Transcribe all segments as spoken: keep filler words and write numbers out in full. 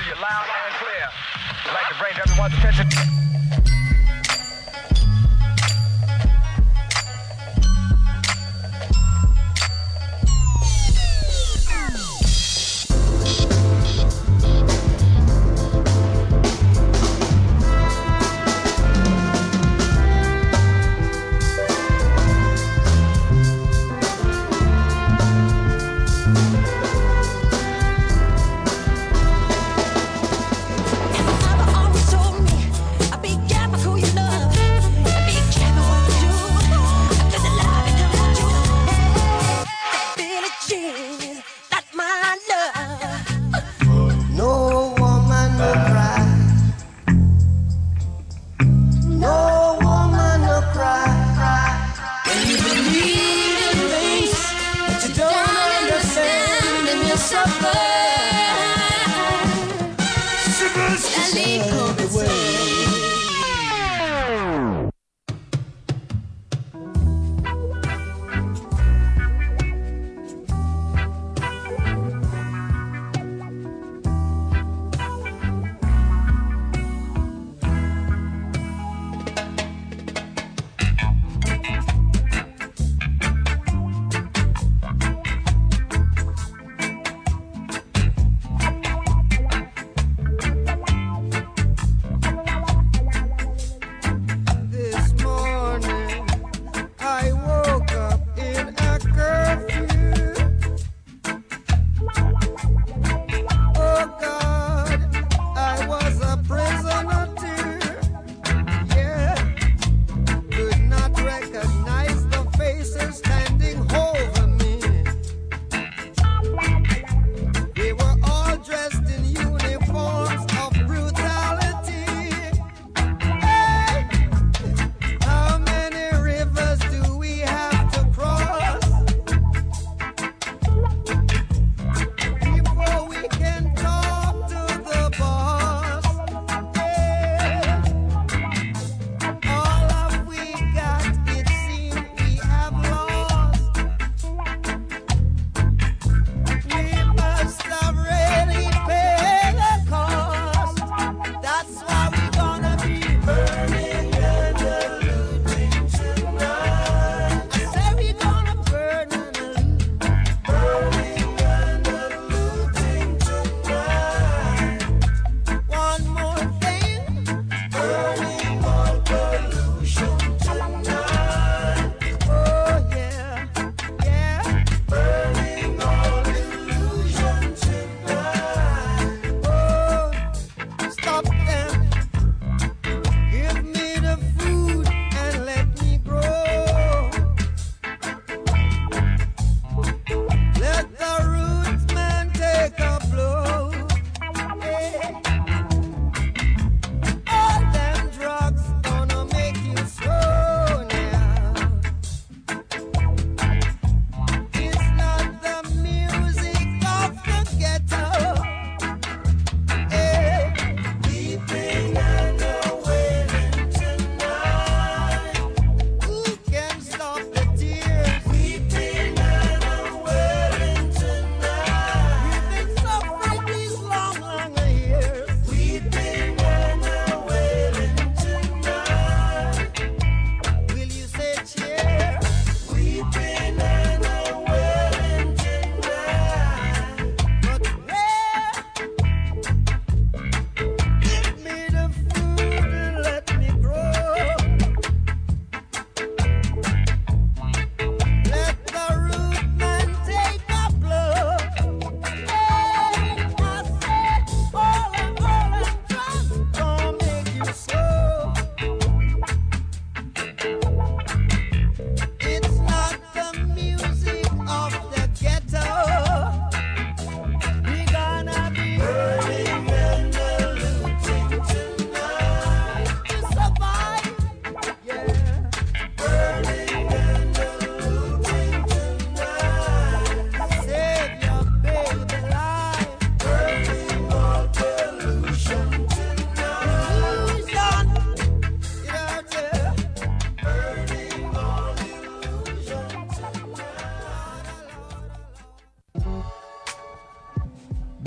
you loud and clear. I'd like to bring to everyone's attention. Father always told me I'd be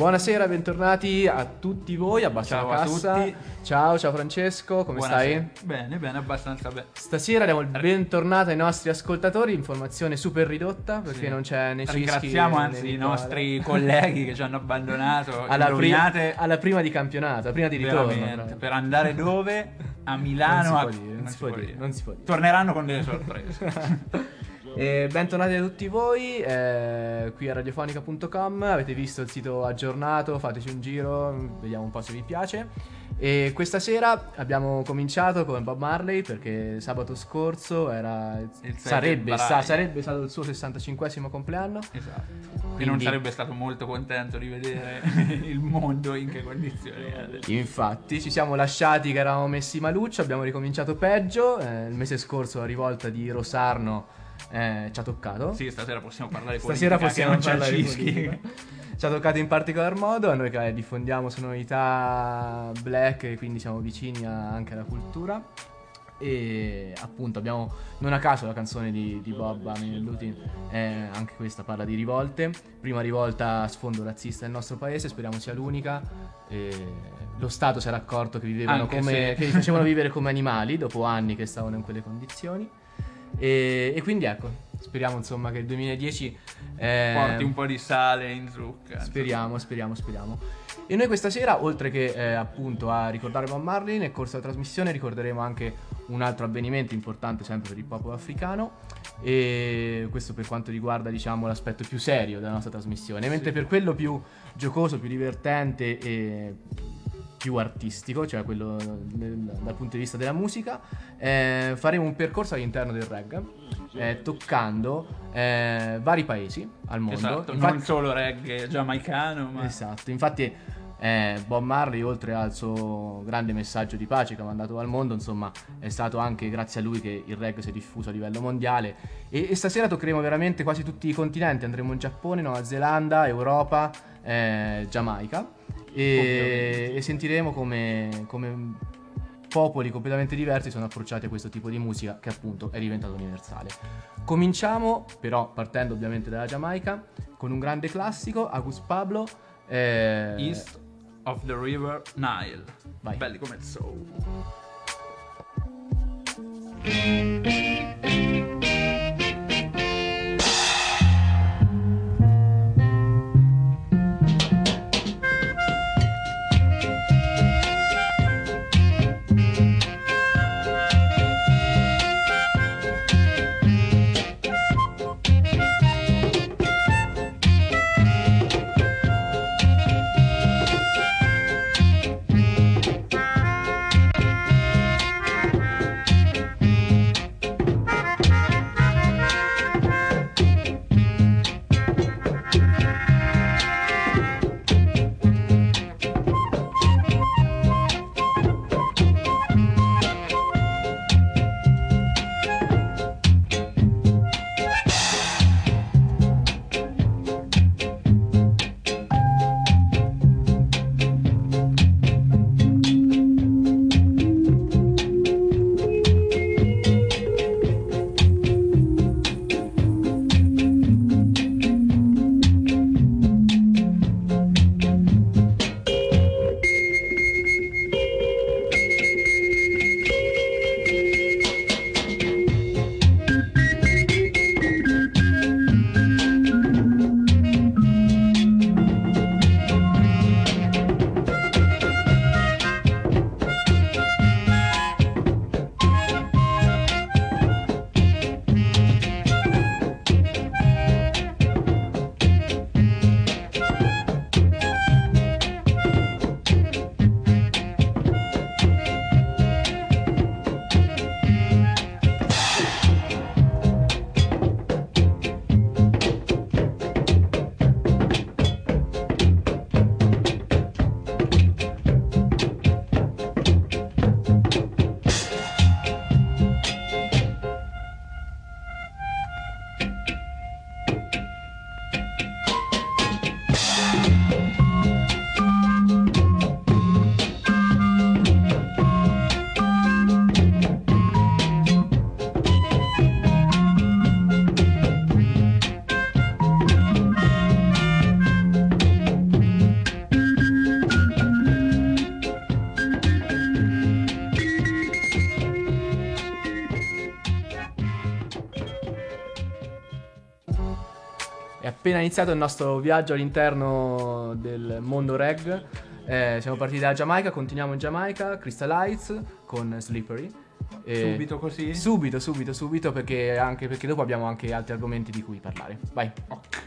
Buonasera, bentornati a tutti voi, Abbassa Ciao la a cassa. tutti. Ciao, ciao Francesco, come Buonasera. stai? Bene, bene, abbastanza bene. Stasera diamo il bentornato ai nostri ascoltatori, informazione super ridotta perché Sì. non c'è né Cischi Ringraziamo né anzi i Nicola. nostri colleghi che ci hanno abbandonato alla, pri- indovinate, alla prima di campionato, prima di ritorno. veramente, proprio. per andare dove? A Milano. Non si a- può dire, non si può dire, non si può dire. Torneranno con delle sorprese. E bentornati a tutti voi, eh, qui a radiofonica punto com. Avete visto il sito aggiornato, fateci un giro, vediamo un po' se vi piace. E questa sera abbiamo cominciato con Bob Marley perché sabato scorso era sei sarebbe, febbraio. sa- sarebbe stato il suo sessantacinquesimo compleanno. Esatto. Quindi Quindi- non sarebbe stato molto contento di vedere il mondo in che condizioni è. Infatti ci siamo lasciati che eravamo messi maluccio, abbiamo ricominciato peggio. Eh, il mese scorso la rivolta di Rosarno eh, ci ha toccato. Sì, stasera possiamo parlare di Stasera politica, possiamo che non c'è parlare di Cischi. politica. Ci ha toccato in particolar modo, a noi che diffondiamo sonorità black e quindi siamo vicini a- anche alla cultura. E appunto abbiamo non a caso la canzone di, di Bob Aminelluti, eh, anche questa parla di rivolte. Prima rivolta a sfondo razzista nel nostro paese, speriamo sia l'unica. E lo Stato si era accorto che vivevano Anche come, se- che li facevano vivere come animali dopo anni che stavano in quelle condizioni. E, e quindi ecco, speriamo insomma che il duemiladieci eh, Porti un po' di sale in zucca. Speriamo, speriamo, speriamo. E noi questa sera, oltre che eh, appunto a ricordare Bob Marley, nel corso della trasmissione ricorderemo anche un altro avvenimento importante sempre per il popolo africano. E questo per quanto riguarda, diciamo, l'aspetto più serio della nostra trasmissione. Mentre per quello più giocoso, più divertente e più artistico, cioè quello del- dal punto di vista della musica, eh, faremo un percorso all'interno del reggae, eh, toccando eh, vari paesi al mondo. Esatto, Infatti- non solo reggae giamaicano, ma Esatto, infatti eh, Bob Marley, oltre al suo grande messaggio di pace che ha mandato al mondo, insomma è stato anche grazie a lui che il reggae si è diffuso a livello mondiale. E, e stasera toccheremo veramente quasi tutti i continenti, andremo in Giappone, Nuova Zelanda, Europa, eh, Giamaica e, e sentiremo come, come popoli completamente diversi sono approcciati a questo tipo di musica che appunto è diventato universale. Cominciamo però partendo ovviamente dalla Giamaica con un grande classico, Agus Pablo, eh, East of the River Nile. Vai. Belli come il soul. appena iniziato il nostro viaggio all'interno del mondo reg. Eh, siamo partiti dalla Giamaica, continuiamo in Giamaica, Crystal Lights con Slippery. E Subito così? Subito, subito, subito, perché anche perché dopo abbiamo anche altri argomenti di cui parlare. Vai. Ok.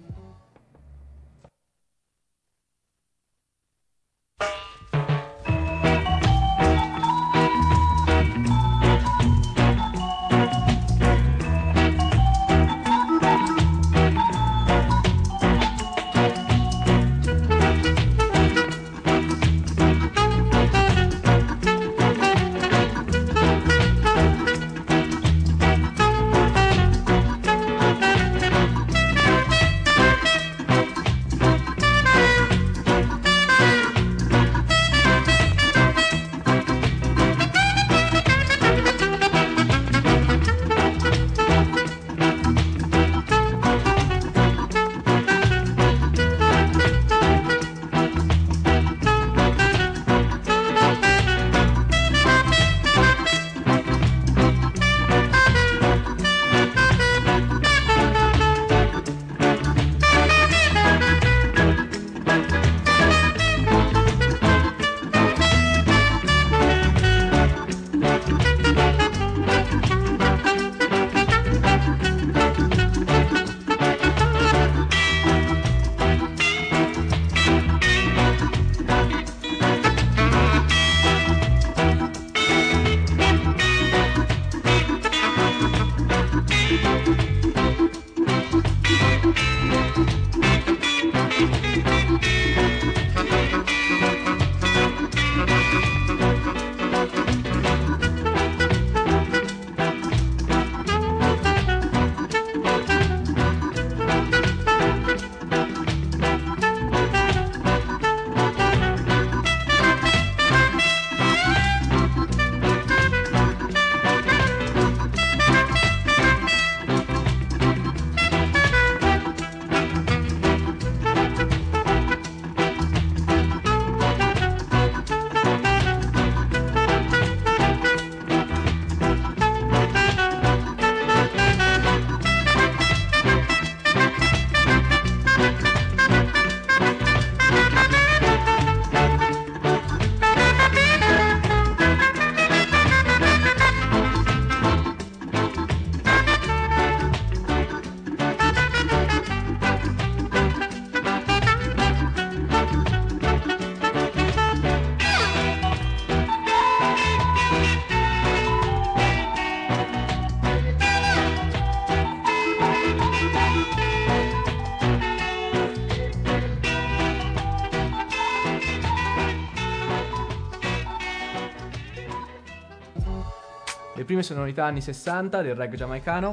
Le prime sonorità anni sessanta del reggae giamaicano.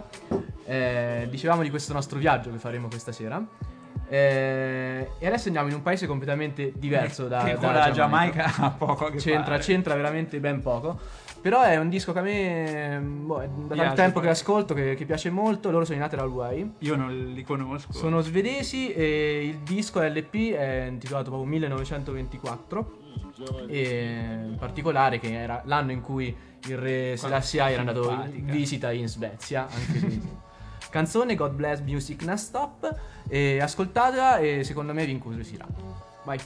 Eh, dicevamo di questo nostro viaggio che faremo questa sera. Eh, e adesso andiamo in un paese completamente diverso da, che con dalla la Giamaica ha poco a che c'entra, fare. c'entra veramente ben poco. Però è un disco che a me boh, è da Piace, tanto tempo poi. che ascolto, che, che piace molto. Loro sono i Natural Way. Io non li conosco. Sono svedesi e il disco L P è intitolato proprio millenovecentoventiquattro. E in particolare che era l'anno in cui il re Selassie era andato in simpatica. visita in Svezia, anche lui. Canzone God Bless Music Non Stop, e ascoltatela e secondo me vi incuriosirà. Vai.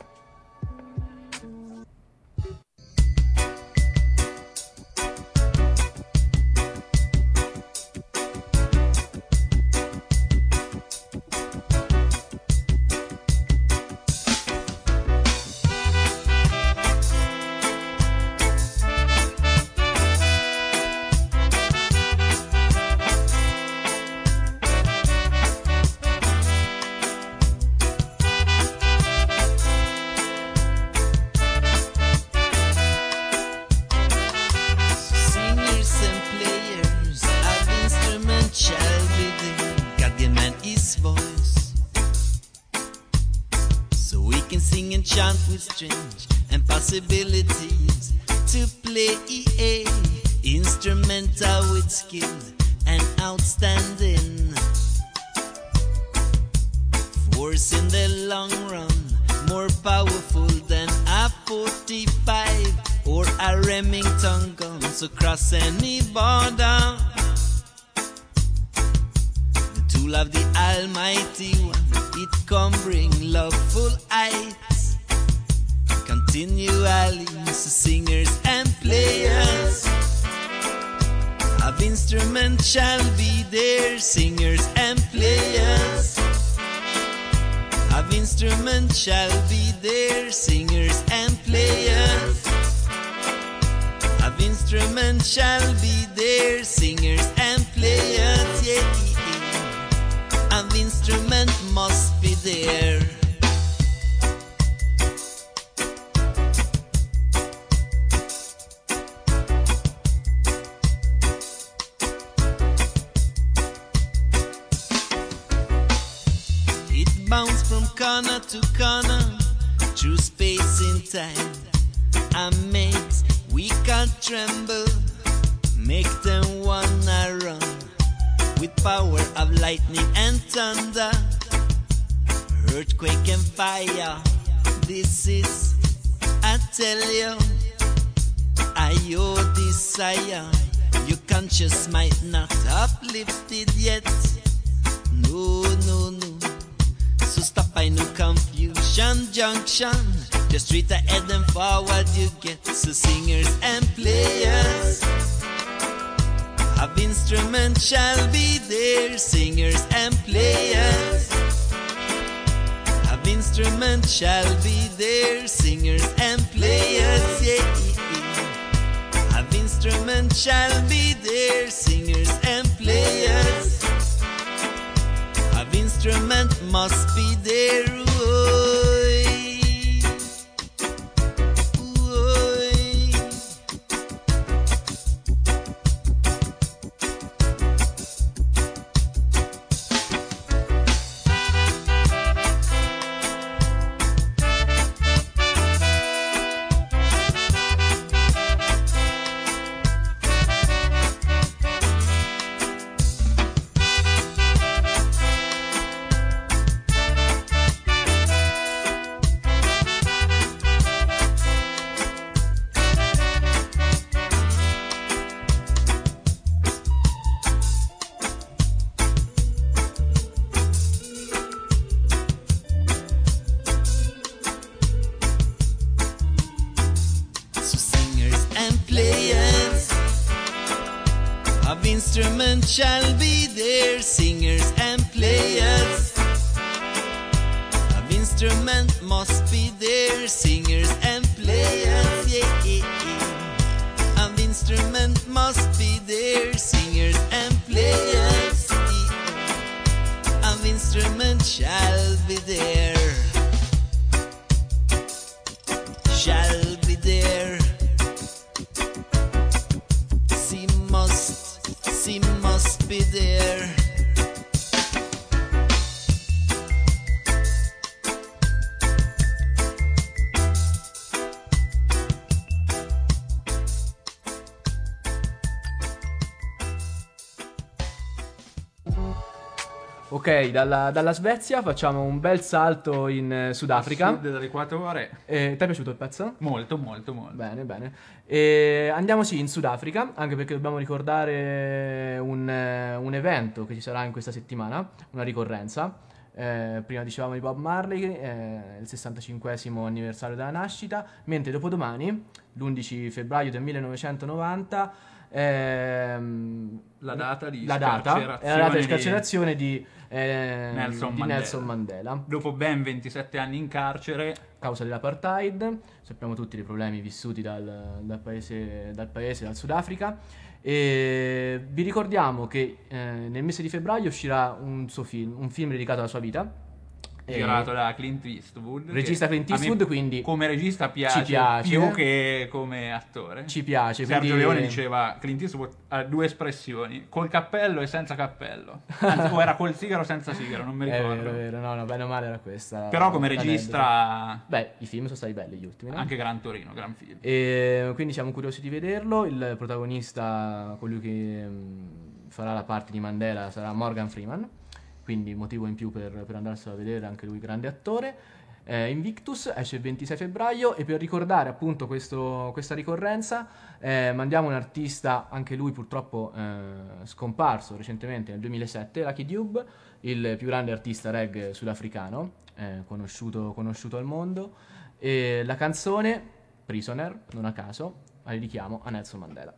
Strange and possibilities to play a instrumental with skill and outstanding force in the long run, more powerful than a forty-five or a Remington gun, so cross any border. The tool Soul of the Almighty One, it come bring loveful heights. Continually, so singers and players of instruments shall be there. Singers and players of instruments shall be there. Singers and players of instruments shall be there. Singers and players, yeah, yeah. Of instrument must be there. It bounce from corner to corner through space and time, and makes we can't tremble, make them wanna run with power of lightning and thunder, earthquake and fire. This is, I tell you, I your desire. Your conscience might not uplifted yet. No, no, no. So stop by no confusion junction. Just straight ahead and forward you get. So singers and players of instruments shall be there. Singers and players of instruments shall be there. Singers and players, yeah, yeah. Of instruments shall be there. Singers and players of instrument must be there. Ooh-oy. Ooh-oy. So singers and players of instruments shall be there. Singers and players of instrument must be there. Singers and players, yeah, yeah, yeah. Of instrument must be there. Singers and players, yeah. Of instrument shall be there. Shall be there. She must, she must be there. Ok, dalla, dalla Svezia facciamo un bel salto in eh, Sudafrica. Sud dell'equatore. Eh, ti è piaciuto il pezzo? Molto, molto, molto. Bene, bene. E andiamo sì in Sudafrica, anche perché dobbiamo ricordare un, eh, un evento che ci sarà in questa settimana, una ricorrenza. Eh, prima dicevamo di Bob Marley, eh, il sessantacinquesimo anniversario della nascita, mentre dopodomani, l'undici febbraio del millenovecentonovanta, ehm, La data di la data, è la data di scarcerazione di- scarcerazione di, eh, Nelson di Mandela. Nelson Mandela. Dopo ben ventisette anni in carcere, Causa dell'apartheid, sappiamo tutti i problemi vissuti dal, dal paese, dal paese, dal Sudafrica. E vi ricordiamo che eh, nel mese di febbraio uscirà un suo film, un film dedicato alla sua vita. E- girato da Clint Eastwood. Regista che Clint a me Eastwood, quindi come regista piace, ci piace. più che come attore. Ci piace. Sergio quindi- Leone diceva Clint Eastwood ha due espressioni, col cappello e senza cappello. Anzi, o era col sigaro o senza sigaro, non mi È ricordo. vero, è vero, no, no, bene o male era questa. Però come l'aneddoto. regista Beh, i film sono stati belli gli ultimi, no? anche Gran Torino, gran film. E quindi siamo curiosi di vederlo. Il protagonista, colui che mh, farà la parte di Mandela, sarà Morgan Freeman, quindi motivo in più per, per andarselo a vedere, anche lui grande attore. eh, Invictus, esce il ventisei febbraio, e per ricordare appunto questo, questa ricorrenza eh, mandiamo un artista, anche lui purtroppo eh, scomparso recentemente nel duemilasette, Lucky Dube, il più grande artista reggae sudafricano, eh, conosciuto, conosciuto al mondo, e la canzone Prisoner, non a caso, la dedichiamo a Nelson Mandela.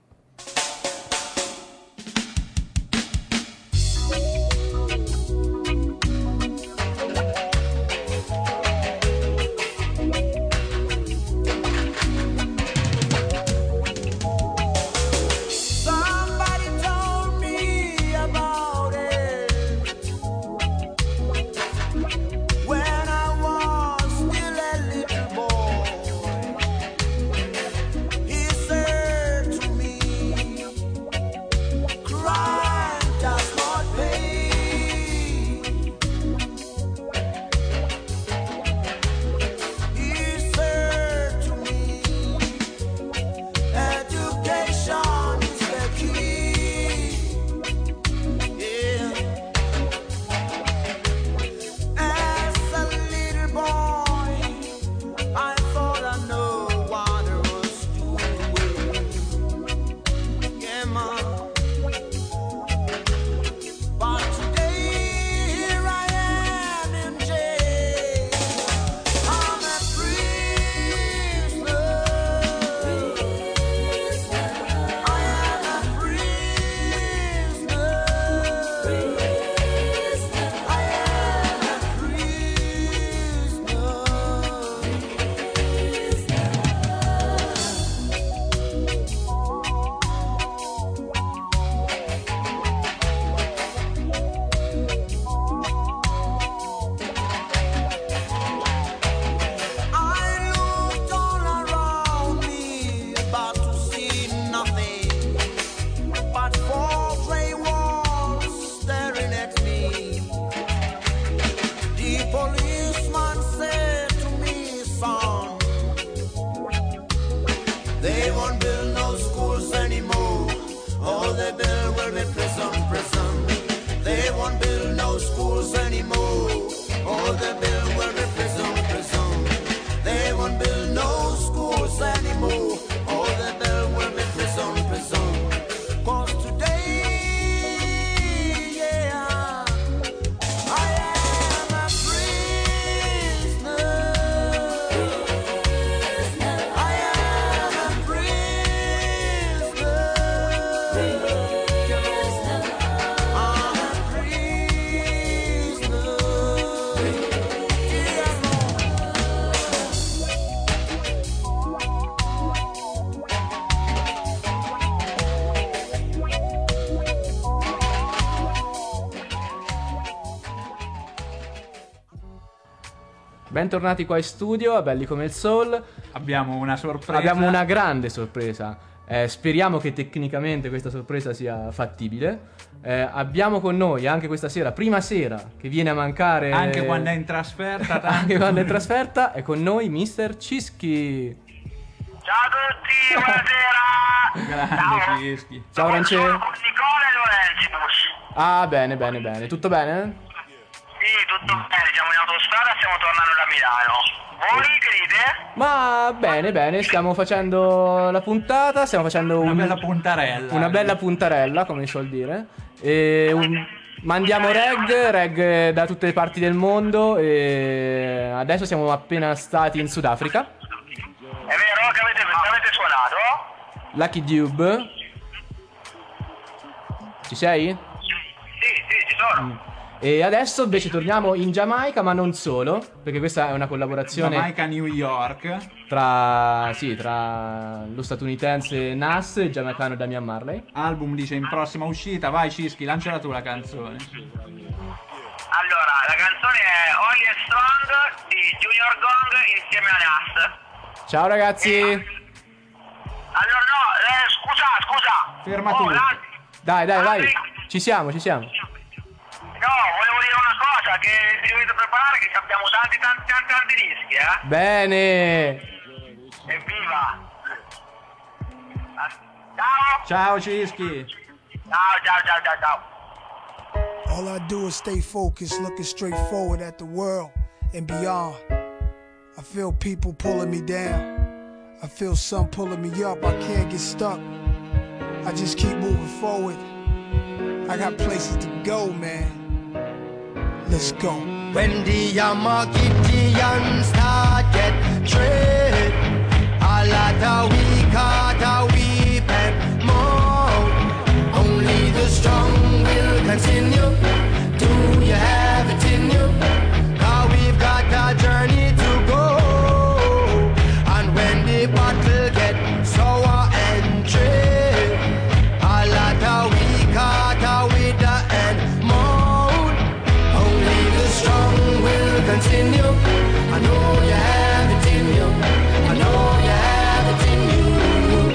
Bentornati qua in studio, a Belli come il Soul. Abbiamo una sorpresa. Abbiamo una grande sorpresa. Eh, speriamo che tecnicamente questa sorpresa sia fattibile. Eh, abbiamo con noi anche questa sera, prima sera che viene a mancare. Anche quando è in trasferta. Anche quando è in trasferta, è con noi mister Cischi. Ciao a tutti, buonasera. Grande Ciao. Cischi. Ciao Rance. Sono con Nicola e Lorenzi. Ah, bene, bene, bene. Tutto bene? Sì, tutto bene, siamo in autostrada, stiamo tornando da Milano. Voi che dite? Ma bene, bene, stiamo facendo la puntata, stiamo facendo Una un- bella puntarella. una bella puntarella, come si suol dire. E un- mandiamo reg, reg da tutte le parti del mondo. E adesso siamo appena stati in Sudafrica. È vero che avete, avete suonato? Lucky Dube. Ci sei? Sì, sì, ci sono. E adesso invece torniamo in Giamaica, ma non solo, perché questa è una collaborazione Jamaica, New York. tra, sì, tra lo statunitense Nas e il giamaicano Damian Marley. Album dice in prossima uscita. Vai Cischi, lanciala tu la canzone. Allora, la canzone è Holy and Strong di Junior Gong insieme a Nas. Ciao ragazzi. Allora no, eh, scusa, scusa. Ferma Oh, tu. la- Dai, dai, vai. Altri- Ci siamo, ci siamo. No, volevo dire una cosa, che vi dovete preparare che abbiamo tanti tanti tanti tanti dischi, eh? Bene. Evviva! Ah, Ciao! Ciao Cischi. Ciao, ciao, ciao, ciao, ciao! All I do is stay focused, looking straight forward at the world and beyond. I feel people pulling me down. I feel some pulling me up. I can't get stuck. I just keep moving forward. I got places to go, man. Let's go. When the Yamagidians start get trade, a lot of we caught a weep and moan. Only the strong will continue. Do you have it in you? Cause we've got a journey to go. And when the battle get sour and trade, a lot of we caught a with the end moan. Only the strong will continue. I know you have it in you. I know you have it in you.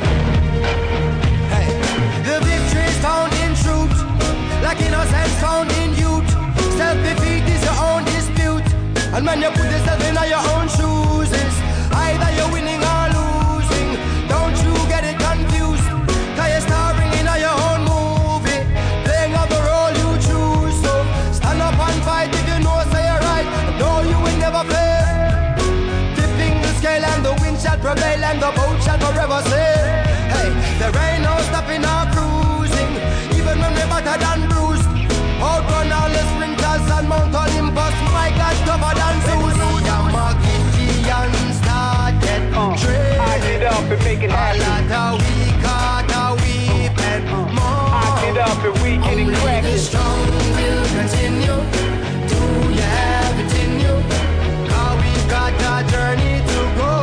Hey, the victory's found in truth, like innocence found in youth. Self-defeat is your own dispute, and when you put yourself in your own shoes, it's either you're winning or losing. Don't you get it confused, cause you're starring in your own movie, playing out the role you choose. So stand up and fight if you know say you're right, and though you will never fail. Tipping the scale and the wind shall prevail and the boat shall forever sail. Hey, there ain't no stopping or cruising, even when we're battered and bruised. Outrun all the sprinters and Mount Olympus, my God, tougher than Zeus. Yamagidians start get trade. I get up and make it happen. A lot of we caught a weep and more. I get up and we get it cracking. Only the strong will continue. Do you have it in you? Cause we've got a journey to go.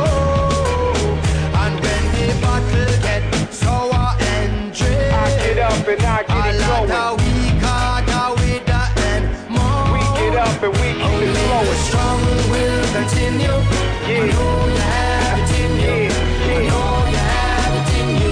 And when the battle get sour and trade, I get up and I get it a lot going. of we caught a with the end more. We get up and we keep Only it the flowing. strong will continue. Yeah. I know you have it in you. Yeah, I yeah. know you have it in you.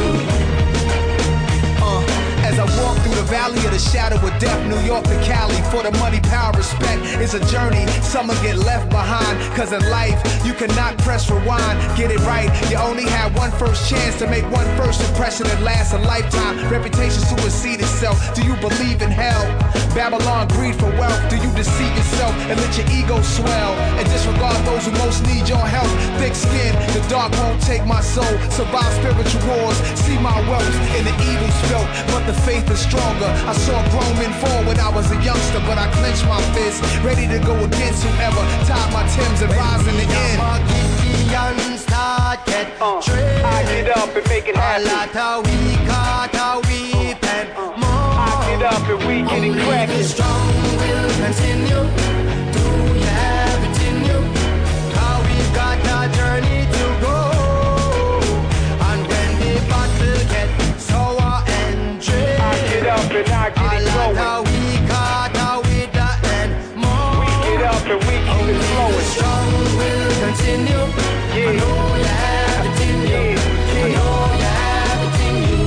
Uh, as I walk through the valley of the shadow of death, New York to Cali, for the money, power, respect, it's a journey. Some get left behind, cause in life, you cannot press rewind. Get it right, you only have one first chance to make one first impression that lasts a lifetime. Reputation supersede itself. Do you believe in hell? Babylon, greed for wealth. Do you deceive yourself and let your ego swell and disregard those who most need your help? Thick skin, the dark won't take my soul. Survive spiritual wars, see my wealth in the evil's felt, but the faith is stronger. I saw grown men fall when I was a youngster, but I clenched my fist, ready to go against whoever tied my Timbs and rise in the end. Yamagidians start get trade. I get up and make it A happen. lot of we caught a weep and more. I get up and we get it Only the cracking. strong will continue. Do you have it in you? Cause we've got a journey to go. And when the battle get sour and trade, I get up and I get a it lot going. of we caught a with the end more. We get up and we keep Only it the flowing. strong will continue. I Yeah. know you have it in you. Yeah, I yeah. know you have it in you.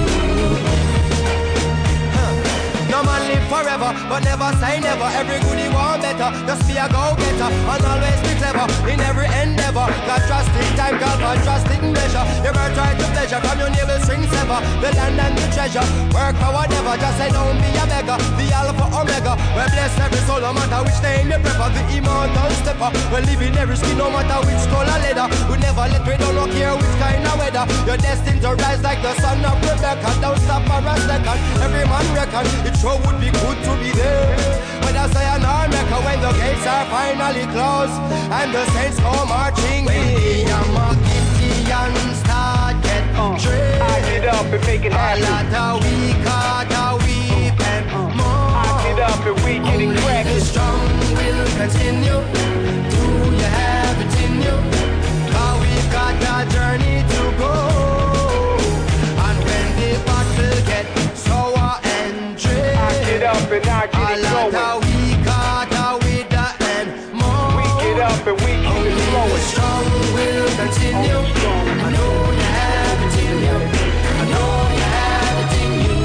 Huh. No man live forever, but never say never. Every goodie want better, just be a go-getter and always be clever in every endeavor. Got drastic time, call for drastic measure. You ever try to pleasure from your navel string sever, the land and the treasure. Work for whatever, just say don't be a beggar. The alpha omega, we bless every soul, no matter which name you prefer. The immortal stepper, we live in every skin, no matter which color leather. We never let we don't look here which kind of weather. You're destined to rise like the son of Rebecca. Don't stop for a second, every man reckon it sure would be good to be there. When I say an America, when the gates are finally closed and the saints go marching in, Yamagidians start get trade. I get up and make it A happen. lot of we caught a weep and more. I get up and we get it Only the cracking. strong will continue. Do you have it in you? Cause we've got a journey to go. And when the battle get sour and trade, I get up and I a get it lot going. of we caught a with the end more. We get up and we keep Only it the flowing. strong will continue. I know you have it in you. I know you have it in you.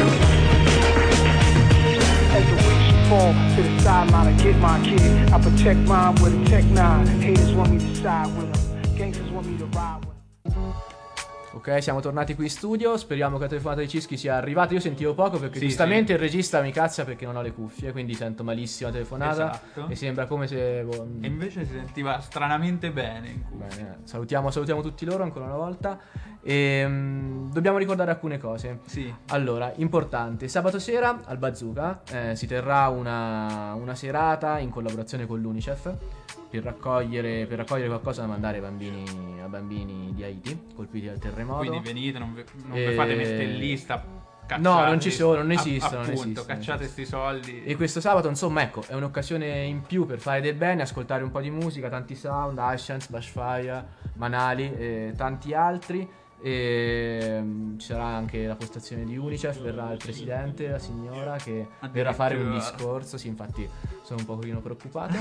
As the weeks fall to the sideline, I get my kid. I protect mine with a tech nine. Haters want me to side with them. Gangsters want me to ride with them. Ok, siamo tornati qui in studio, speriamo che la telefonata di Cischi sia arrivata. Io sentivo poco perché Sì, giustamente sì. il regista mi cazza perché non ho le cuffie, quindi sento malissimo la telefonata. Esatto. E sembra come se... boh, E invece si sentiva stranamente bene in cuffia. Bene, salutiamo, salutiamo tutti loro ancora una volta. E, mm, dobbiamo ricordare alcune cose. Sì. Allora, importante, sabato sera al Bazooka eh, si terrà una, una serata in collaborazione con l'UNICEF per raccogliere, per raccogliere qualcosa da mandare ai bambini, a bambini di Haiti colpiti dal terremoto. Quindi venite, non vi, non E- vi fate mettere in lista. Cacciate, No, non ci sono, non a- esistono, non appunto, esistono, cacciate non sti soldi. E questo sabato, insomma, ecco, è un'occasione in più per fare del bene, ascoltare un po' di musica, tanti sound, Ashens, Bashfire, Manali e tanti altri. E mm, ci sarà anche la postazione di UNICEF, verrà il presidente, la signora che verrà a fare un Addirittura. discorso. Sì, infatti sono un pochino preoccupato.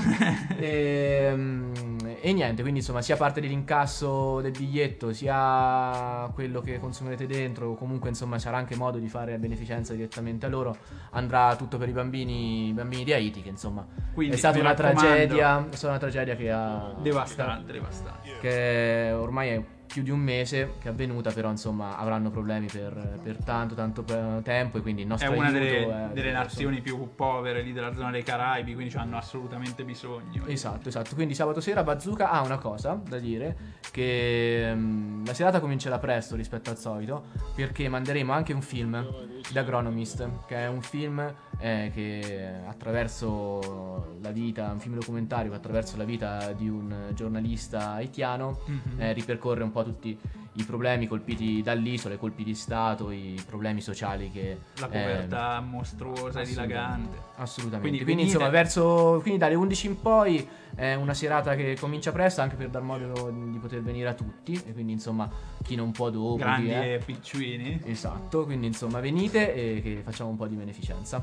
e, mm, e niente, quindi insomma sia parte dell'incasso del biglietto sia quello che consumerete dentro, o comunque insomma sarà anche modo di fare beneficenza direttamente a loro, andrà tutto per i bambini, i bambini di Haiti, che insomma Quindi, è stata mi una raccomando, tragedia, è stata una tragedia che ha Devastante, devastante. che ormai è più di un mese che è avvenuta, però insomma avranno problemi per, per tanto tanto pe- tempo, e quindi il È nostro una aiuto delle, è- delle nazioni più povere lì della zona dei Caraibi, quindi ci hanno assolutamente bisogno. Esatto, esatto. Quindi sabato sera Bazooka ha una cosa da dire, che mm, la serata comincerà presto rispetto al solito, perché manderemo anche un film, The Agronomist, che è un film eh, che attraverso la vita, un film documentario che attraverso la vita di un giornalista haitiano Mhm. eh, ripercorre un po' tutti i problemi colpiti dall'isola, i colpi di stato, i problemi sociali che La eh, povertà mostruosa e assolutamente. dilagante. Assolutamente. Quindi Quindi, venite- insomma, verso quindi dalle undici in poi è una serata che comincia presto, anche per dar modo di poter venire a tutti, e quindi insomma chi non può dopo, Grandi chi è. e piccini. Esatto, quindi insomma venite e che facciamo un po' di beneficenza.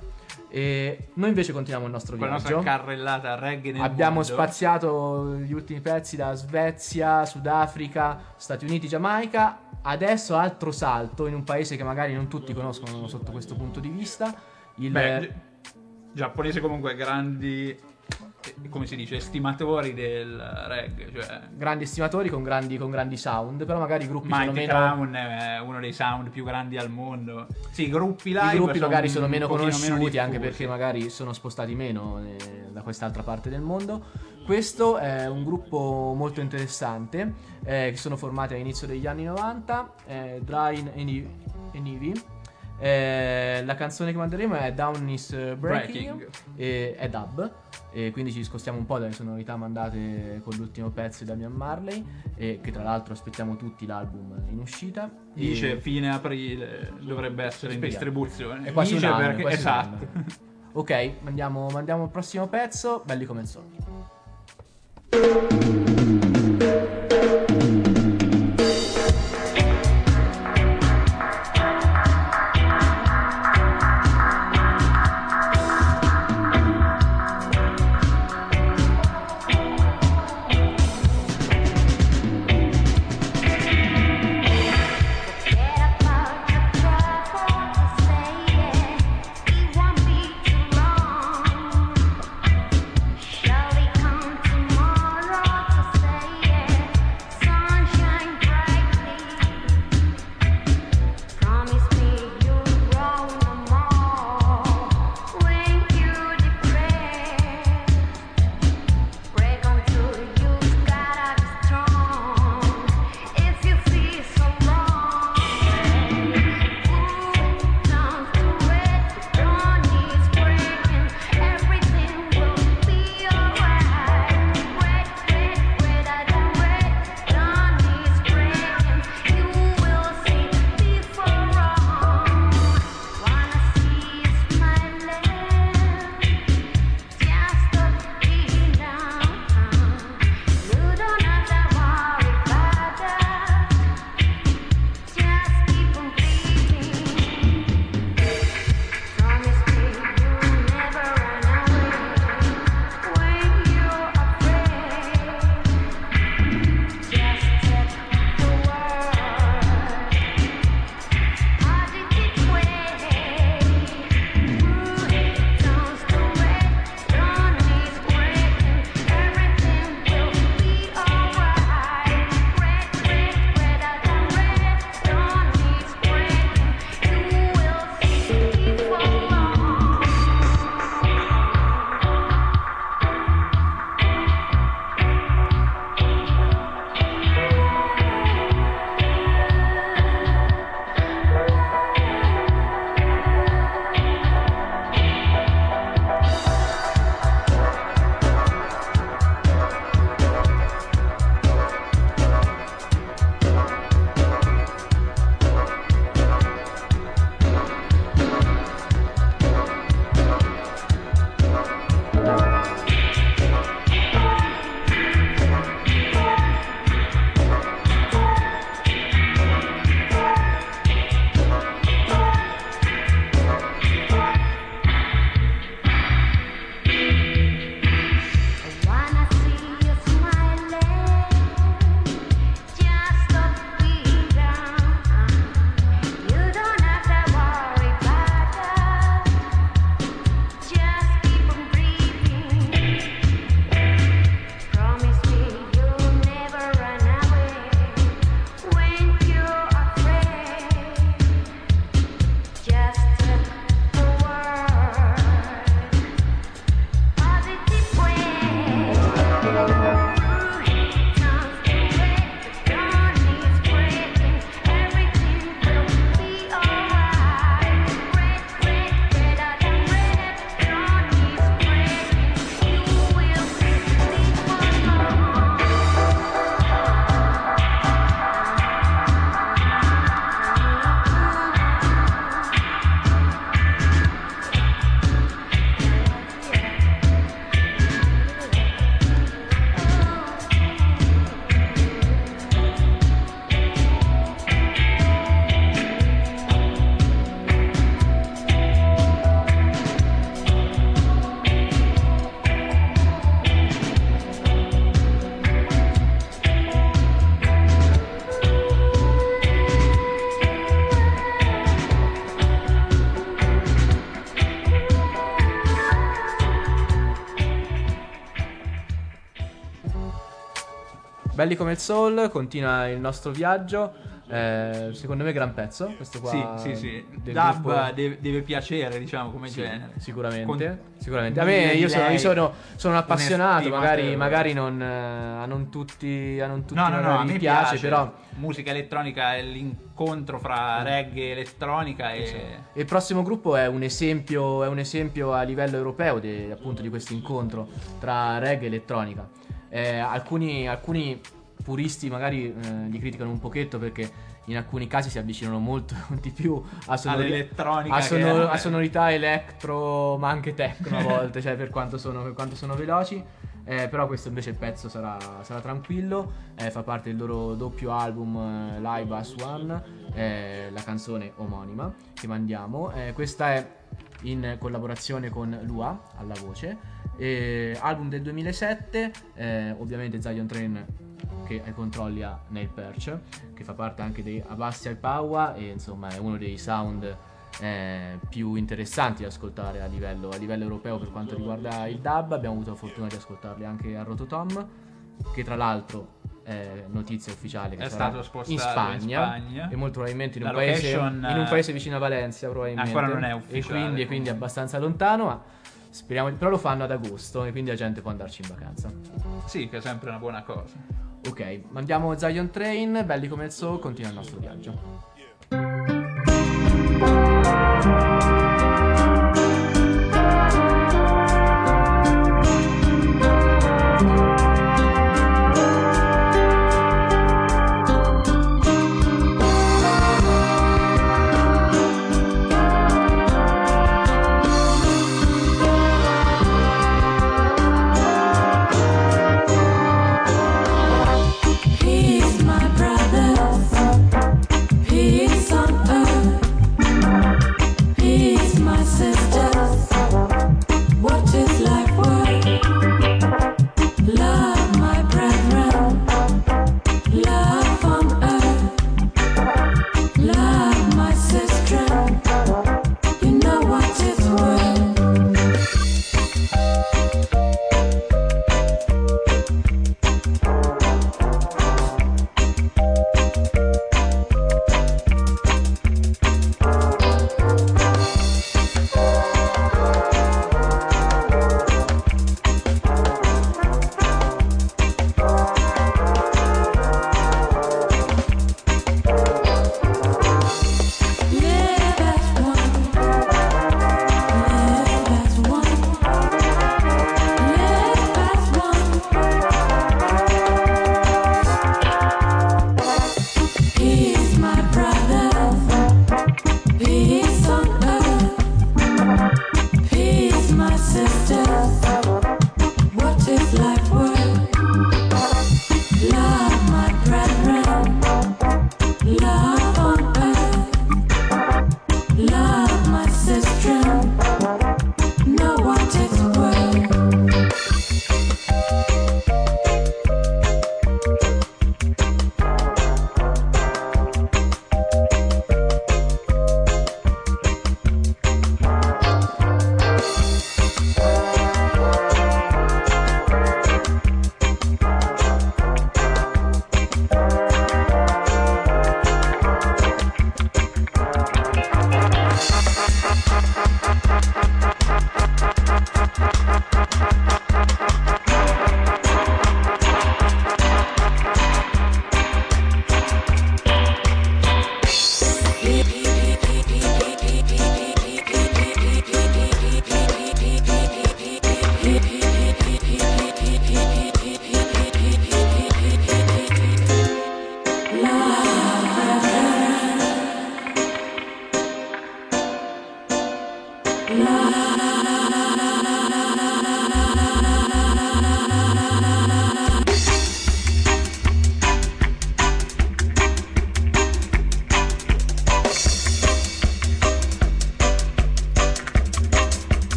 E noi invece continuiamo il nostro Con la nostra viaggio. carrellata reggae nel Abbiamo mondo. spaziato gli ultimi pezzi da Svezia, Sudafrica, Stati Uniti, Giamaica. Adesso altro salto in un paese che magari non tutti conoscono sotto questo punto di vista. Il Beh, gi- giapponese comunque grandi, eh, come si dice, estimatori del reggae, cioè grandi estimatori con grandi, con grandi sound, però magari i gruppi sono Mighty meno. Crown è uno dei sound più grandi al mondo. Sì, i gruppi live I gruppi magari sono un meno pochino conosciuti, anche diffusi. perché magari sono spostati meno eh, da quest'altra parte del mondo. Questo è un gruppo molto interessante, eh, che sono formati all'inizio degli anni novanta, eh, Dry and Ivy. Eh, la canzone che manderemo è Down is Breaking, Breaking. e è dub, e quindi ci spostiamo un po' dalle sonorità mandate con l'ultimo pezzo di Damian Marley, e che tra l'altro aspettiamo tutti l'album in uscita. Dice E- fine aprile dovrebbe essere in Speriamo. distribuzione. È quasi Dice un anno, perché è quasi un esatto. anno. Ok, mandiamo, mandiamo il prossimo pezzo, belli come il sogno. Shall we come tomorrow to belli come il soul, continua il nostro viaggio. Eh, secondo me gran pezzo questo qua. Sì, sì, sì. del Dub gruppo. deve, deve piacere, diciamo, come Sì, genere. sicuramente, Con- sicuramente. A me io sono, io sono, sono un appassionato, un'estima magari, per- magari non, eh, a non tutti, a non tutti No, no, no, a magari me piace, piace, però musica elettronica è l'incontro fra reggae e elettronica e... E il prossimo gruppo è un esempio, è un esempio a livello europeo de- appunto di questo incontro tra reggae e elettronica. Eh, alcuni, alcuni puristi magari eh, li criticano un pochetto perché in alcuni casi si avvicinano molto di più a, sonori- all'elettronica a, che sonor- è- a sonorità electro, ma anche techno a volte, cioè per quanto sono, per quanto sono veloci. Eh, però questo invece il pezzo sarà, sarà tranquillo, eh, fa parte del loro doppio album eh, Live as One, eh, la canzone omonima che mandiamo. Eh, questa è in collaborazione con Lua alla voce, eh, album del duemilasette, eh, ovviamente Zion Train che ai controlli ha Neil Perch, che fa parte anche dei Abassi al Paua e insomma è uno dei sound eh, più interessanti da ascoltare a livello, a livello europeo per quanto riguarda il dub. Abbiamo avuto la fortuna di ascoltarli anche a Rototom, che tra l'altro è notizia ufficiale che È sarà stato spostato in Spagna, in Spagna. e molto probabilmente in un, La paese, location, in un paese vicino a Valencia probabilmente. ancora non è e ufficiale, quindi, e quindi abbastanza lontano, ma speriamo, però lo fanno ad agosto e quindi la gente può andarci in vacanza. Sì, che è sempre una buona cosa. Ok, mandiamo Zion Train, belli come il soul, continua il nostro viaggio. He's my brother. He's sometimes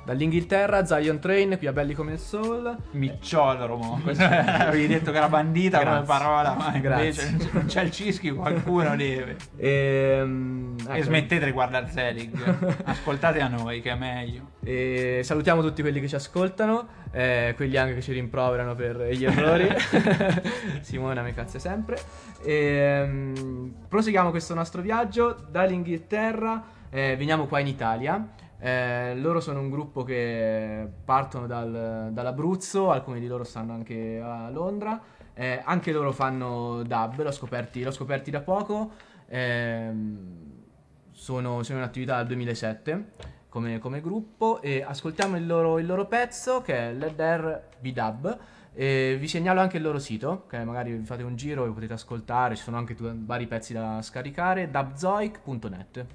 Dall'Inghilterra, Zion Train, qui a Belli come il Soul. Micciodromo. Avevi detto che era bandita come Grazie. parola, ma Grazie. invece non c'è il Cischi, qualcuno deve. E, E smettete di guardare Zelig, ascoltate a noi che è meglio. E salutiamo tutti quelli che ci ascoltano, eh, quelli anche che ci rimproverano per gli errori. Simona mi cazza sempre. E, um, proseguiamo questo nostro viaggio dall'Inghilterra, eh, veniamo qua in Italia. Eh, loro sono un gruppo che partono dal, dall'Abruzzo, alcuni di loro stanno anche a Londra. Eh, anche loro fanno dub, l'ho scoperti, l'ho scoperti da poco. Eh, sono, sono in attività dal duemilasette come, come gruppo, e ascoltiamo il loro, il loro pezzo che è Let There Be Dub. E vi segnalo anche il loro sito, che magari vi fate un giro e potete ascoltare, ci sono anche tu- vari pezzi da scaricare, dubzoic punto net.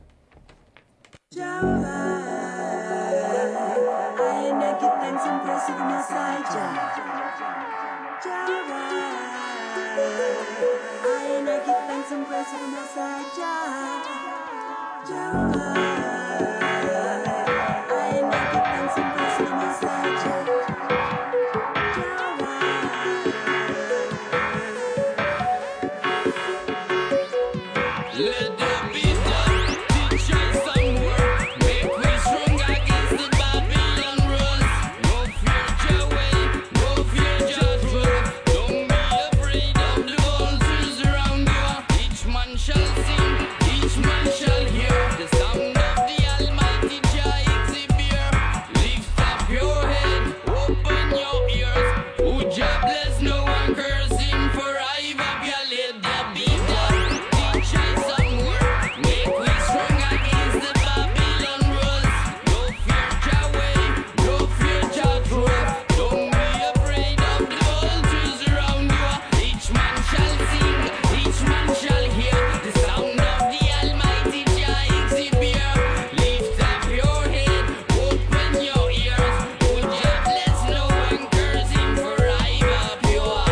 Let there be done, teach us some work, make we strong against the Babylon rules. No fear your way, no fear your truth. Don't be afraid of the vultures around you. Each man shall sing, each man shall hear the sound of the Almighty Jah exhibit. Lift up your head, open your ears. Who Jah bless, no one curse him for I have your let there be done. Teach us some work, make we strong against the Babylon rules. No fear Jah way, no fear Jah truth. Don't be afraid of the vultures around you. Each man shall sing, each man shall hear the sound of the Almighty Jah exhibit. Lift up your head, open your ears. Who Jah bless, no one curse him for I have pure.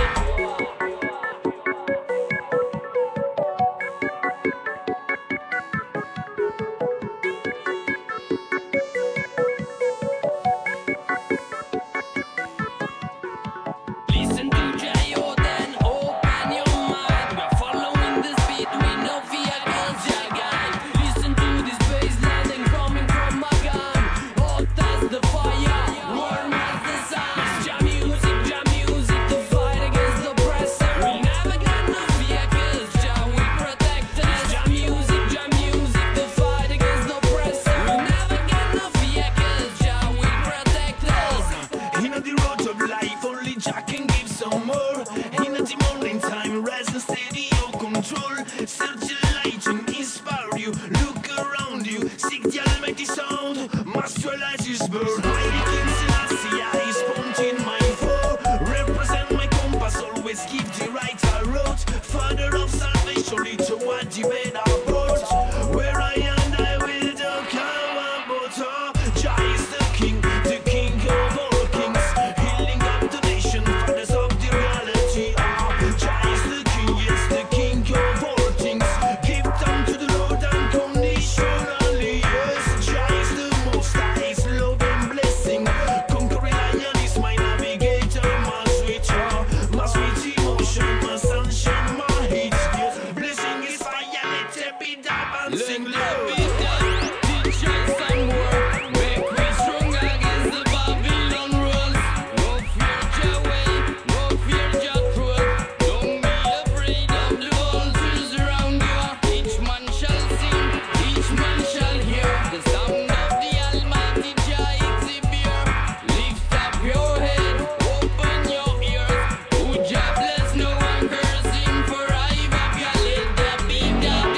Listen to Jayo, then open your mind. We're following the speed, we know vehicles Jah guide. Listen to this bass landing coming from my gun. Hot as the fire, warm as the sun. It's Jah music, Jah music, the fight against the oppressor. We never got no vehicles, Jah will protect us. It's Jah music, Jah music, the fight against the oppressor. We never got no vehicles, Jah will protect us. In the road of life, only Jah can give some more. In the morning time, rest and steady your control. Search the light and inspire you. Look around you, seek the Almighty sound. Masterlize His birth. Mighty King Selassie, I spawned in my foe. Represent my compass, always keep the right road. Father of salvation, lead toward the better approach. Where I am, I will not come about. Jah is the King, the King of all kings. Healing of the nation, fathers of the reality. Ah, Jah is the King, yes, the King of all things. Give them to the Lord unconditionally. Yes, Jah is the Most High, His love and blessing. Conquering lion is my navigator, my sweet, ah, my sweet emotion, my sunshine, my heat. Yes, blessing is fire, let it be done and Let sing there loud. be done, teach us some work, make we strong against the Babylon rules. No fear Jah way, no fear Jah truth. Don't be afraid of the vultures around you. Each man shall sing, each man shall hear the sound of the Almighty Jah exhibit. Lift up your head, open your ears. Who Jah bless, no one curse him for I have your let there be done.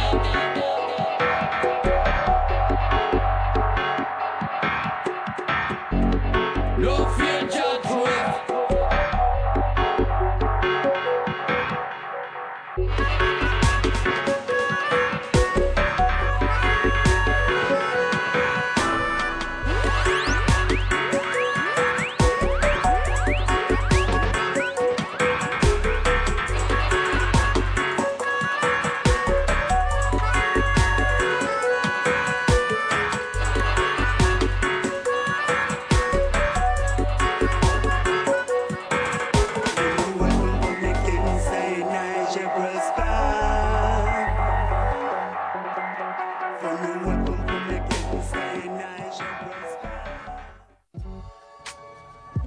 No fear Jah truth.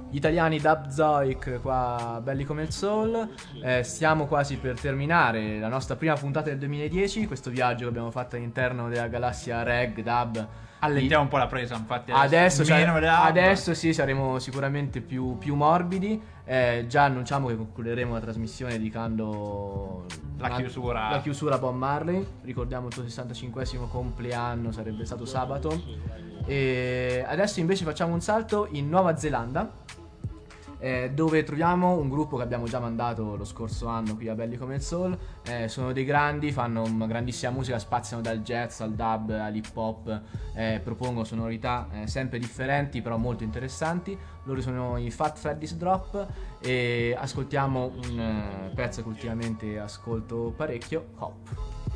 Gli italiani Dub Zoic qua, belli come il soul. Eh, stiamo quasi per terminare la nostra prima puntata del duemiladieci, questo viaggio che abbiamo fatto all'interno della galassia reg, dub. Allentiamo un po' la presa, infatti. Adesso, cioè, meno dub. adesso sì, saremo sicuramente più, più morbidi. Eh, già annunciamo che concluderemo la trasmissione dedicando La una- chiusura. la chiusura a Bob Marley. Ricordiamo il suo sessantacinquesimo compleanno, sarebbe stato sabato. E adesso invece facciamo un salto in Nuova Zelanda, eh, dove troviamo un gruppo che abbiamo già mandato lo scorso anno qui a Belli come il Soul. Eh, sono dei grandi, fanno una grandissima musica, spaziano dal jazz al dub all'hip hop, eh, propongono sonorità eh, sempre differenti però molto interessanti. Loro sono i Fat Freddy's Drop e ascoltiamo un eh, pezzo che ultimamente ascolto parecchio, Hop.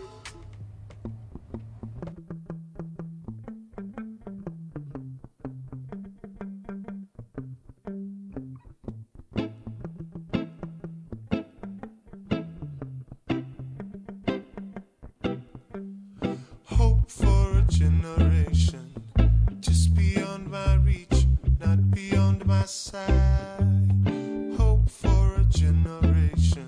Hope for a generation just beyond my reach, not beyond my sight. Hope for a generation.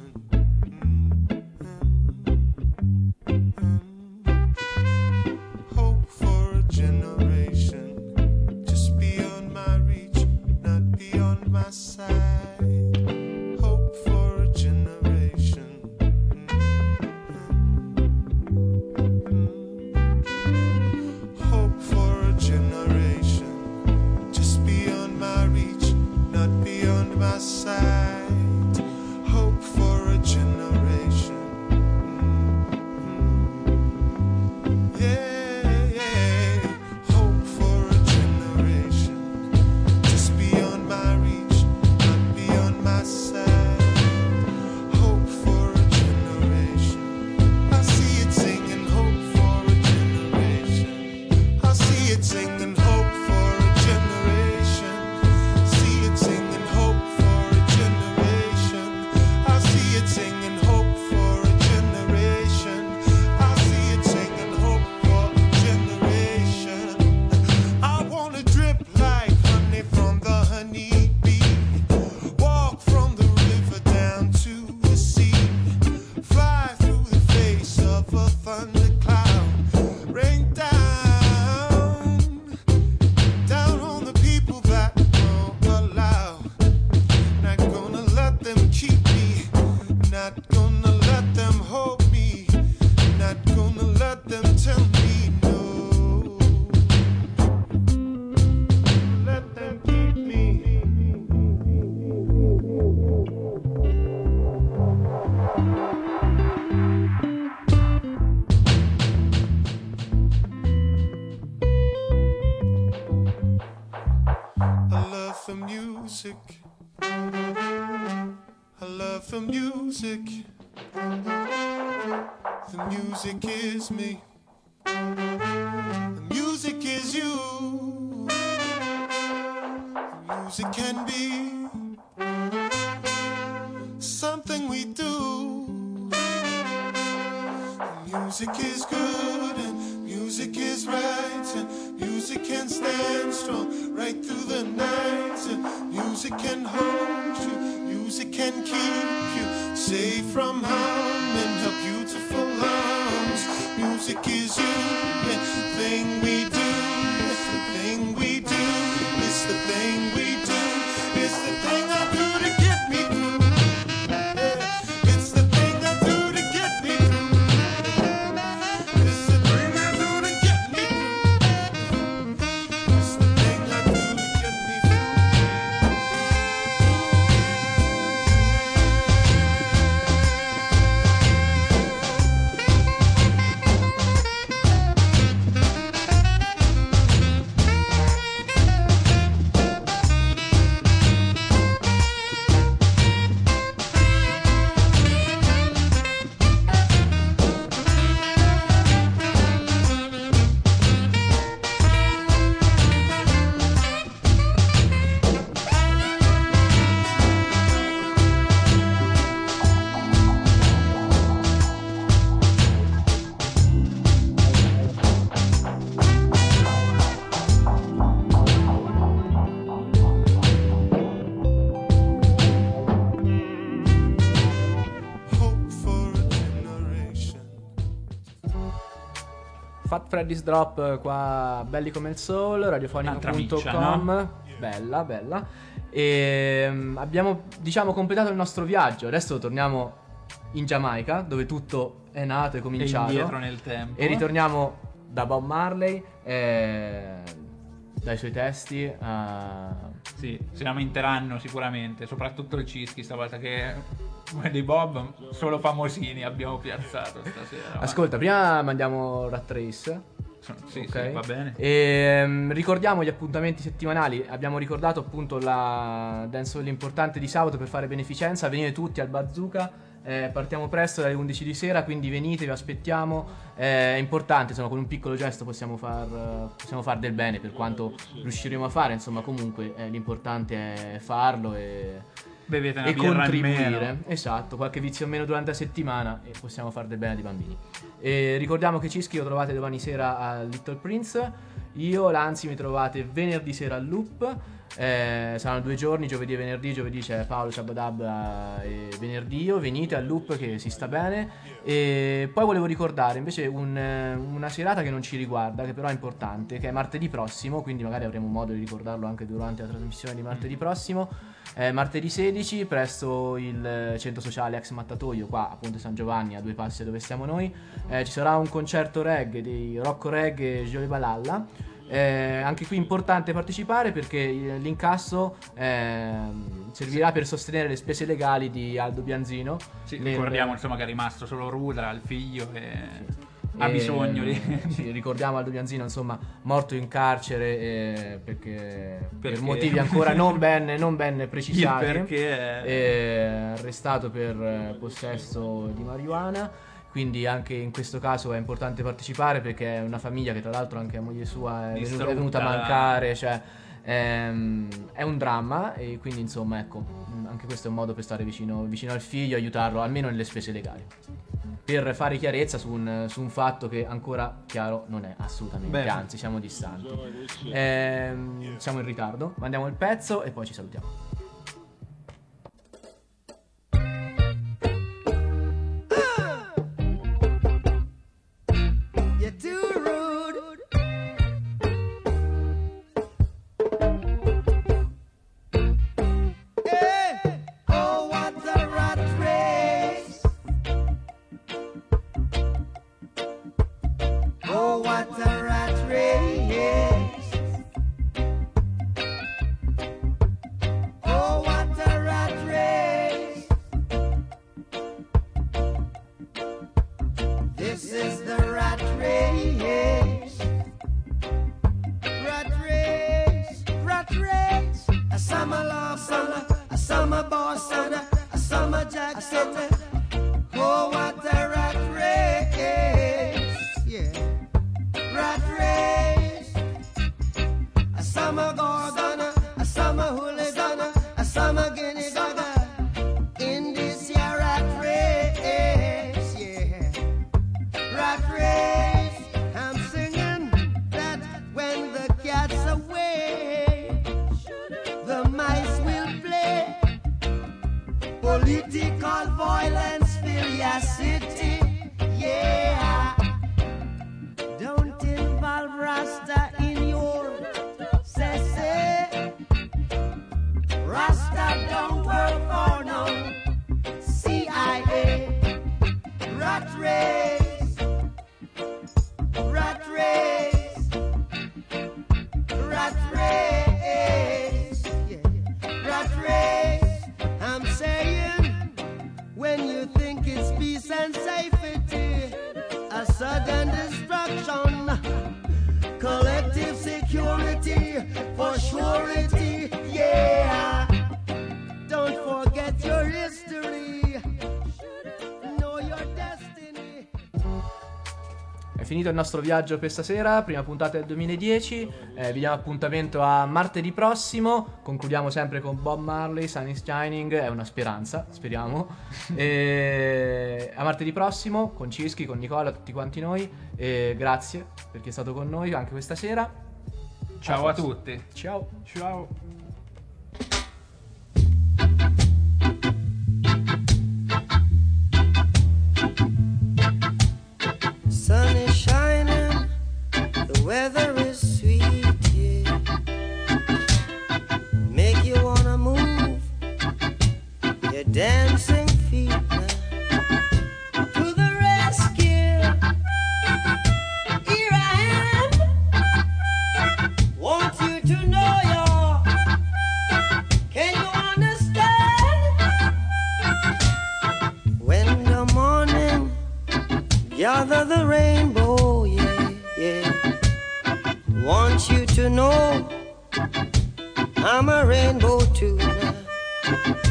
Hope for a generation just beyond my reach, not beyond my sight. Hope for a generation. Hope for a generation just beyond my reach, not beyond my sight. Hope for a generation. Yeah, yeah. Hope for a generation just beyond my reach, not beyond my sight. Hope for a generation. I see it singing, hope for a generation. I see it singing, hope for a generation. See it singing, hope for a generation. I see it singing, hope for a generation. I see it singing, hope for a generation. I wanna drip like honey from the honeybee. Walk from the river down to the sea. Fly through the face of a thundercloud. Rain down, down on the people that won't allow. Not gonna let them keep me. Not gonna let them hold me. Not gonna let them tell me no. Let them keep me. I love for music. I love for music. The music is me. The music is you. The music can be something we do. Music is good and music is right, and music can stand strong right through the night, and music can hold you, music can keep you safe from harm in her beautiful arms. Music is you, and the thing we do, it's the thing we do, it's the thing we do, it's the thing I do to get me through. Yeah, it's the thing I do to get me through. It's the thing I do to get me through. It's the thing I do to get me through. Fat Freddy's Drop qua, belli come il soul, radiofonico punto com. Un'altra miccia, Bella, bella. E mm, abbiamo, diciamo, completato il nostro viaggio. Adesso torniamo in Giamaica, dove tutto è nato e cominciato. E indietro nel tempo. E ritorniamo da Bob Marley, eh, dai suoi testi a... Sì, si lamenteranno sicuramente, soprattutto il Cischi stavolta, che di Bob solo famosini abbiamo piazzato stasera. Ascolta, prima mandiamo Rat Race. Sì, Ok. sì, va bene. E, um, ricordiamo gli appuntamenti settimanali. Abbiamo ricordato appunto la dancehall importante di sabato per fare beneficenza. Venite tutti al Bazooka. Eh, partiamo presto dalle undici di sera, quindi venite, vi aspettiamo. Eh, è importante, insomma, con un piccolo gesto possiamo far, possiamo far del bene, per quanto riusciremo a fare. Insomma, comunque eh, l'importante è farlo e, Bevete una e birra in contribuire. meno. Esatto, qualche vizio in meno durante la settimana e possiamo far del bene ai bambini. E ricordiamo che Cischi lo trovate domani sera a Little Prince. Io, l'Anzi, mi trovate venerdì sera al Loop. Eh, saranno due giorni, giovedì e venerdì. Giovedì c'è Paolo Ciabadab eh, e venerdì io. Venite al Loop che si sta bene. E poi volevo ricordare invece un, una serata che non ci riguarda, che però è importante, che è martedì prossimo, quindi magari avremo modo di ricordarlo anche durante la trasmissione di martedì prossimo. Eh, martedì sedici presso il centro sociale ex Mattatoio, qua a Ponte San Giovanni, a due passi da dove stiamo noi. Eh, ci sarà un concerto reggae dei Rocco Reggae e Giole Balalla. Eh, anche qui importante partecipare perché l'incasso eh, servirà per sostenere le spese legali di Aldo Bianzino. Sì, nel... ricordiamo insomma che è rimasto solo Ruda, il figlio, e ha E- bisogno di... sì, ricordiamo Aldo Bianzino, insomma, morto in carcere eh, perché, per Perché? motivi ancora non ben, non ben precisati. Il perché è- eh, arrestato per eh, possesso di marijuana. Quindi anche in questo caso è importante partecipare perché è una famiglia che tra l'altro anche la moglie sua è venuta, è venuta a Distrutta. mancare, cioè ehm, è un dramma e quindi insomma ecco, mh, anche questo è un modo per stare vicino, vicino al figlio, aiutarlo almeno nelle spese legali, per fare chiarezza su un, su un fatto che ancora chiaro non è assolutamente, Bene. anzi siamo distanti. Ehm, siamo in ritardo, mandiamo il pezzo e poi ci salutiamo. You're too rude. Hey, oh, what a rat race. Oh, what a rat race. Oh, what a rat race. This is the rat race. Rat race, rat race. A summer love summer, a summer boss and a, a summer jacket. Oh, what a rat race. Yeah. Rat race. A summer gorgon, a summer hooligan, a summer guinea gaga. In this year rat race. Yeah. Rat race, I'm singing that when the cat's away, the mice will play. Political violence, curiosity, yeah. Don't involve Rasta in your say. Rasta don't work for no C I A. Rat race. Rat race, rat race, yeah. Rat race. I'm saying, when you think it's peace and safety, a sudden destruction, collective security for surety, yeah. Don't forget your history, know your destiny. È finito il nostro viaggio per stasera, prima puntata del duemiladieci, eh, vi diamo appuntamento a martedì prossimo, concludiamo sempre con Bob Marley, Sun is Shining, è una speranza, speriamo, e a martedì prossimo con Cischi, con Nicola, tutti quanti noi, e grazie per chi è stato con noi anche questa sera. Ciao a tutti. Ciao. Ciao. Sun is shining dancing feet now. To the rescue, here I am. Want you to know you're, can you understand? When the morning gather the rainbow, yeah, yeah. Want you to know I'm a rainbow too now.